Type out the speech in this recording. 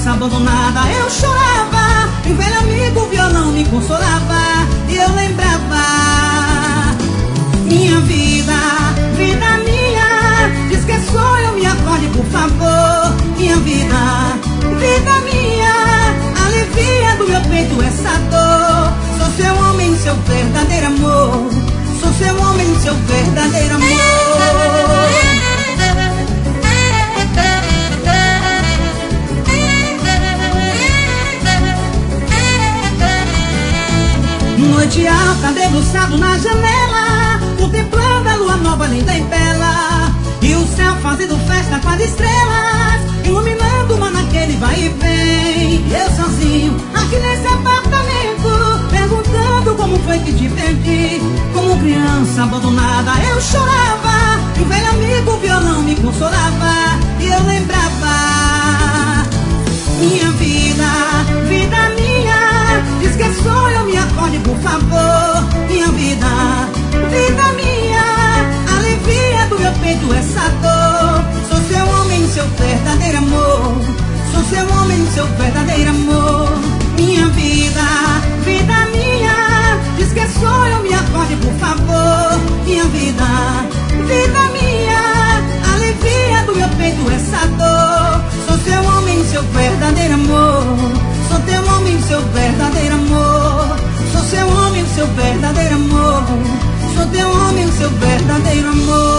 criança abandonada eu chorava, e um velho amigo violão me consolava, e eu lembrava: minha vida, vida minha, diz que sou eu, me acorde por favor. Minha vida, vida minha, alivia do meu peito essa dor. Sou seu homem, seu verdadeiro amor. Sou seu homem, seu verdadeiro amor. Noite alta, debruçado na janela, contemplando a lua nova, linda e bela, e o céu fazendo festa com as estrelas, iluminando uma naquele vai e vem. Eu sozinho, aqui nesse apartamento, perguntando como foi que te perdi. Como criança abandonada eu chorava, e um velho amigo violão me consolava, e eu lembrava: minha vida, vida minha, diz que sou eu, me acorde por favor. Minha vida, vida minha, alivia do meu peito essa dor. Sou seu homem, seu verdadeiro amor. Sou seu homem, seu verdadeiro amor. Minha vida, vida minha, diz que sou eu, me acorde por favor. Minha vida, vida minha, alivia do meu peito essa dor. Sou seu homem, seu verdadeiro amor. Sou teu homem, seu verdadeiro amor. Sou seu homem, seu verdadeiro amor. Sou teu homem, seu verdadeiro amor.